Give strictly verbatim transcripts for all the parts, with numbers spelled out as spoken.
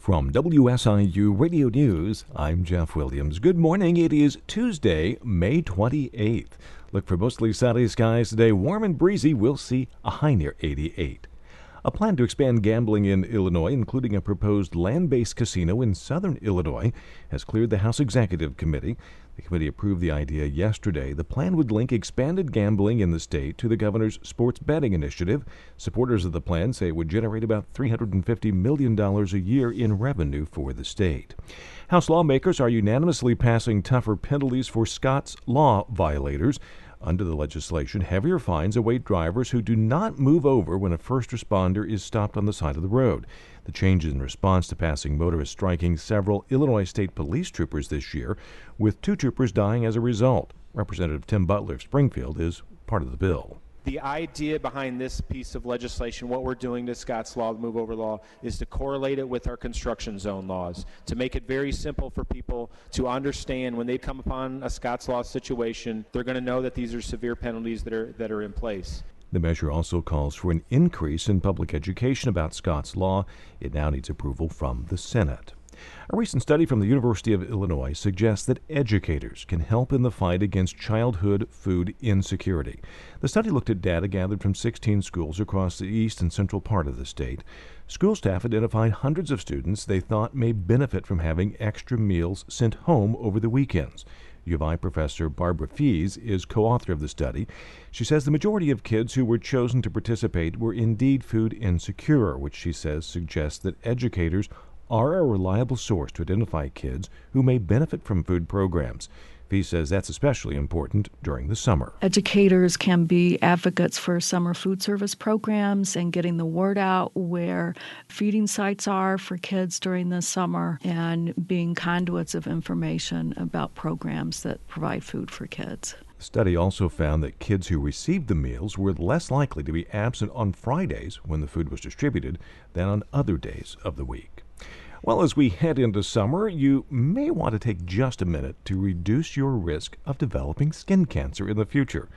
From W S I U Radio News, I'm Jeff Williams. Good morning. It is Tuesday, May twenty-eighth. Look for mostly sunny skies today. Warm and breezy. We'll see a high near eighty-eight. A plan to expand gambling in Illinois, including a proposed land-based casino in southern Illinois, has cleared the House Executive Committee. The committee approved the idea yesterday. The plan would link expanded gambling in the state to the governor's sports betting initiative. Supporters of the plan say it would generate about three hundred fifty million dollars a year in revenue for the state. House lawmakers are unanimously passing tougher penalties for Scott's Law violators. Under the legislation, heavier fines await drivers who do not move over when a first responder is stopped on the side of the road. The change is in response to passing motorists striking several Illinois State Police troopers this year, with two troopers dying as a result. Representative Tim Butler of Springfield is part of the bill. The idea behind this piece of legislation, what we're doing to Scott's Law, the Move Over Law, is to correlate it with our construction zone laws, to make it very simple for people to understand when they come upon a Scott's Law situation, they're going to know that these are severe penalties that are that are in place. The measure also calls for an increase in public education about Scott's Law. It now needs approval from the Senate. A recent study from the University of Illinois suggests that educators can help in the fight against childhood food insecurity. The study looked at data gathered from sixteen schools across the east and central part of the state. School staff identified hundreds of students they thought may benefit from having extra meals sent home over the weekends. U of I professor Barbara Fees is co-author of the study. She says the majority of kids who were chosen to participate were indeed food insecure, which she says suggests that educators are a reliable source to identify kids who may benefit from food programs. Fee says that's especially important during the summer. Educators can be advocates for summer food service programs and getting the word out where feeding sites are for kids during the summer and being conduits of information about programs that provide food for kids. The study also found that kids who received the meals were less likely to be absent on Fridays when the food was distributed than on other days of the week. Well, as we head into summer, you may want to take just a minute to reduce your risk of developing skin cancer in the future.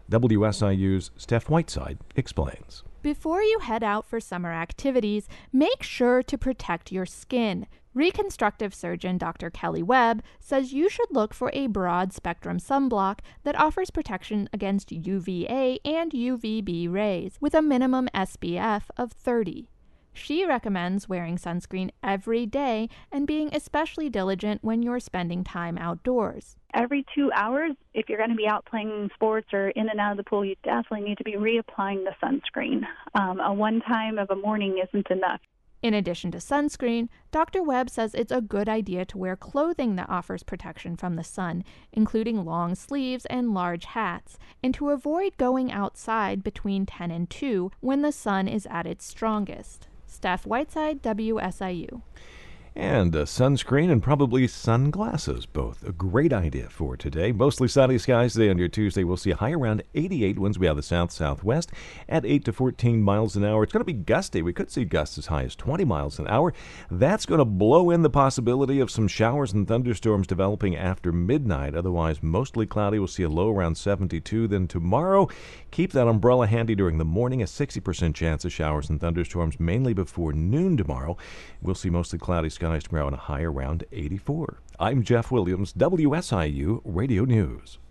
W S I U's Steph Whiteside explains. Before you head out for summer activities, make sure to protect your skin. Reconstructive surgeon Doctor Kelly Webb says you should look for a broad-spectrum sunblock that offers protection against U V A and U V B rays with a minimum S P F of thirty. She recommends wearing sunscreen every day and being especially diligent when you're spending time outdoors. Every two hours, if you're going to be out playing sports or in and out of the pool, you definitely need to be reapplying the sunscreen. Um, a one time of a morning isn't enough. In addition to sunscreen, Doctor Webb says it's a good idea to wear clothing that offers protection from the sun, including long sleeves and large hats, and to avoid going outside between ten and two when the sun is at its strongest. Steph Whiteside, W S I U. And uh, sunscreen and probably sunglasses, both a great idea for today. Mostly sunny skies today on your Tuesday. We'll see a high around eighty-eight winds. We have the south-southwest at eight to fourteen miles an hour. It's going to be gusty. We could see gusts as high as twenty miles an hour. That's going to blow in the possibility of some showers and thunderstorms developing after midnight. Otherwise, mostly cloudy. We'll see a low around seventy-two. Then tomorrow, keep that umbrella handy during the morning. A sixty percent chance of showers and thunderstorms, mainly before noon tomorrow. We'll see mostly cloudy skies tomorrow and a high around eighty-four. I'm Jeff Williams, W S I U Radio News.